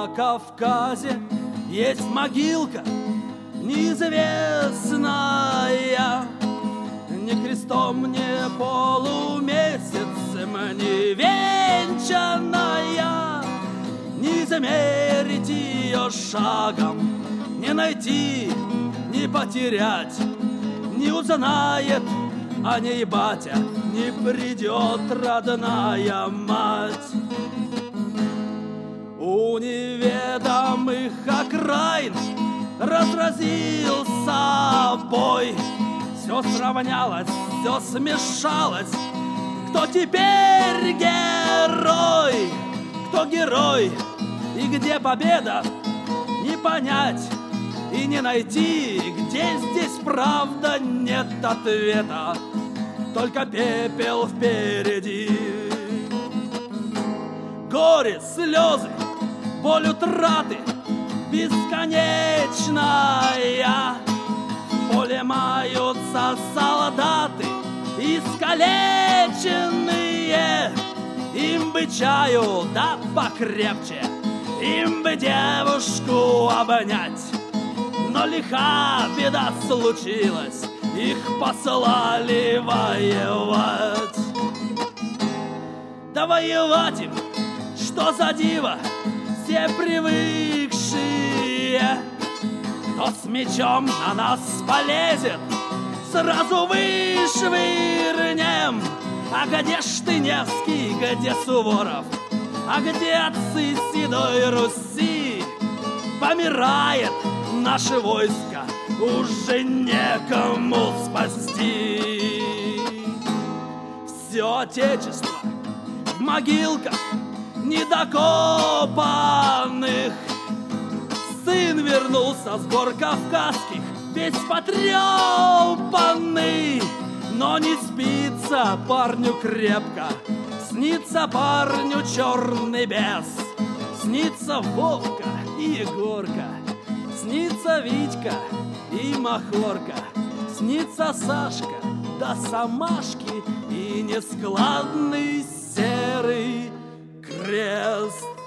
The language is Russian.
на Кавказе есть могилка неизвестная, ни крестом, ни полумесяцем не венчанная. Не замерить ее шагом, не найти, не потерять, не узнает о ней батя, не придет родная мать. У неведомых окраин разразился бой. Все сравнялось, все смешалось. Кто теперь герой? Кто герой? И где победа? Не понять и не найти. Где здесь правда? Нет ответа, только пепел впереди. Горе, слезы, боль утраты бесконечная. В поле маются солдаты искалеченные. Им бы чаю, да покрепче, им бы девушку обнять. Но лиха беда случилась, их послали воевать. Да воевать им, что за диво, все привыкшие. Кто с мечом на нас полезет, сразу вышвырнем. А где ж ты, Невский, где Суворов? А где отцы седой Руси? Помирает наше войско, уже некому спасти. Все отечество в могилках недокопанных. Сын вернулся с гор кавказских, весь потрепанный. Но не спится парню крепко, снится парню черный бес. Снится Вовка и Егорка, снится Витька и Махорка, снится Сашка да Самашки и нескладный серый крест.